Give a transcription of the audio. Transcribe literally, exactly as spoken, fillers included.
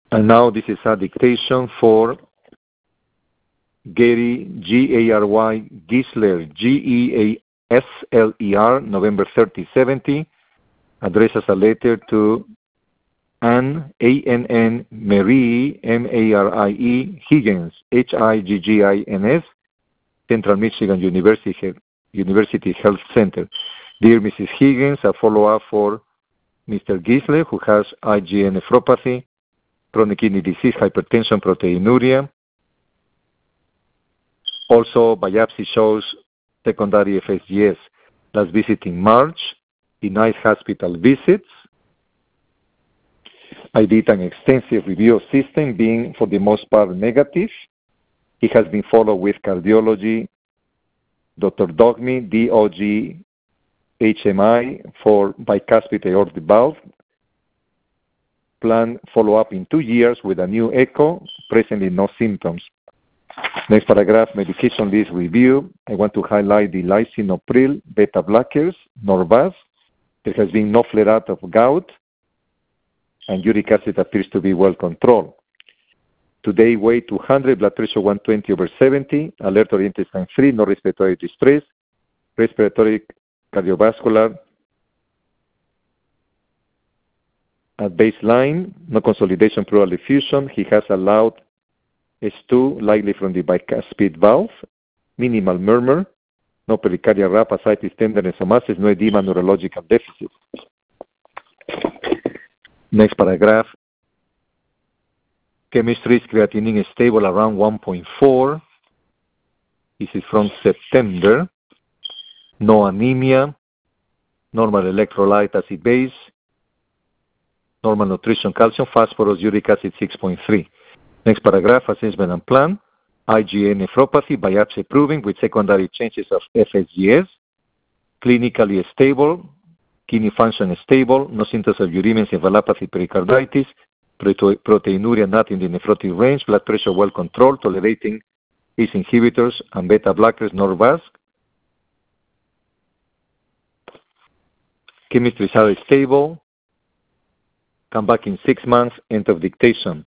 And now this is a dictation for Gary, G A R Y, Gisler, G E A S L E R, November thirtieth, seventy, addresses a letter to Ann, A N N, Marie, M A R I E, Higgins, H I G G I N S, Central Michigan University, University Health Center. Dear Missus Higgins, a follow-up for Mister Gisler, who has IgA nephropathy, chronic kidney disease, hypertension, proteinuria. Also, biopsy shows secondary F S G S. Last visit in March, denied hospital visits. I did an extensive review of system, being for the most part negative. He has been followed with cardiology, Doctor Dogmy, D O G H M I for bicuspid aortic valve. Plan follow-up in two years with a new echo, presently no symptoms. Next paragraph, medication list review. I want to highlight the lisinopril beta blockers, Norvasc. There has been no flare-up of gout, and uric acid appears to be well controlled. Today, weight two hundred, blood pressure one twenty over seventy, alert oriented sign three, no respiratory distress, respiratory cardiovascular at baseline, no consolidation pleural effusion. He has allowed S two, likely from the bicuspid valve, minimal murmur, no pericardial rap, ascites, tenderness, or masses, no edema, neurological deficit. Next paragraph. Chemistry, creatinine is stable around one point four. This is from September. No anemia, normal electrolyte acid base, normal nutrition, calcium, phosphorus, uric acid six point three. Next paragraph, assessment and plan. IgA nephropathy, biopsy proving with secondary changes of F S G S, clinically stable, kidney function is stable, no symptoms of uremia, encephalopathy, pericarditis, proteinuria not in the nephrotic range, blood pressure well controlled, tolerating A C E inhibitors and beta blockers, Norvasc. Chemistry is stable. Come back in six months, end of dictation.